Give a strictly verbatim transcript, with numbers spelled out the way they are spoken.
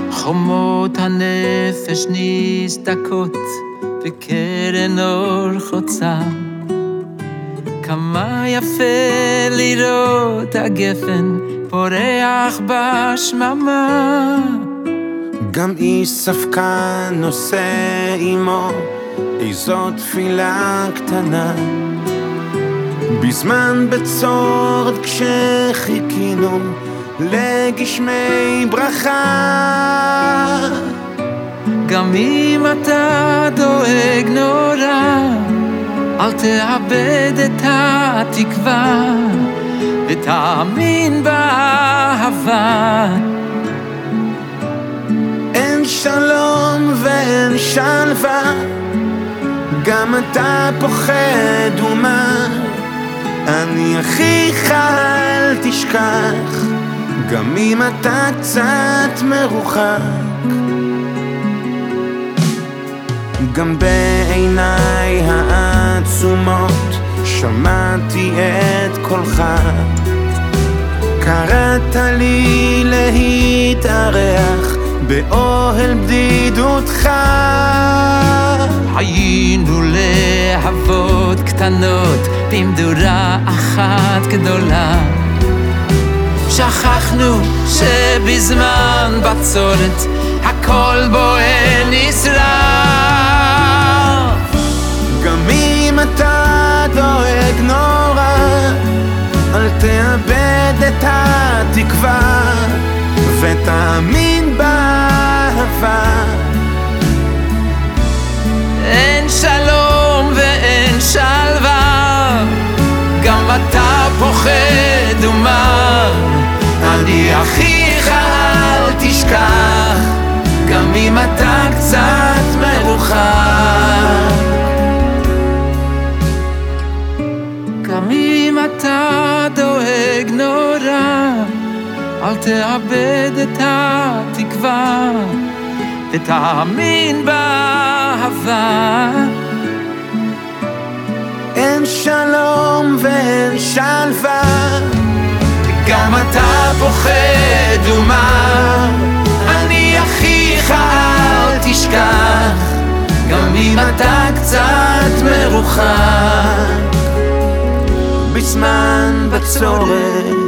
חומות הנפש נסדקות וקרן אור חוצה. כמה יפה לראות הגפן פורח בשממה. גם איש ספקן נושא עמו איזו תפילה קטנה. בזמן בצורת כשחיכינו לגשמי ברכה. גם אם אתה דואג נורא, אל תאבד את התקווה ותאמין באהבה. אין שלום ואין שלווה, גם אתה פוחד ומה. אני אחיך אל תשכח, גם אם אתה קצת מרוחק. גם בעיניי העצומות שמעתי את קולך. קראת לי להתארח באוהל בדידותך. היינו להבות קטנות במדורה אחת גדולה. שכחנו שבזמן בצורת הכל בוער נשרף. גם אם אתה דואג נורא, אל תאבד את התקווה ותאמין באהבה. אין שלום ואין שלווה, גם אתה פוחד ומר. אני אחיך אל תשכח, גם אם אתה קצת מרוחק. גם אם אתה דואג נורא, אל תאבד את התקווה ותאמין באהבה. אין שלום ואין שלווה, גם אתה פוחד ומר. אני אחיך אל תשכח, גם אם אתה קצת מרוחק. בזמן בצורת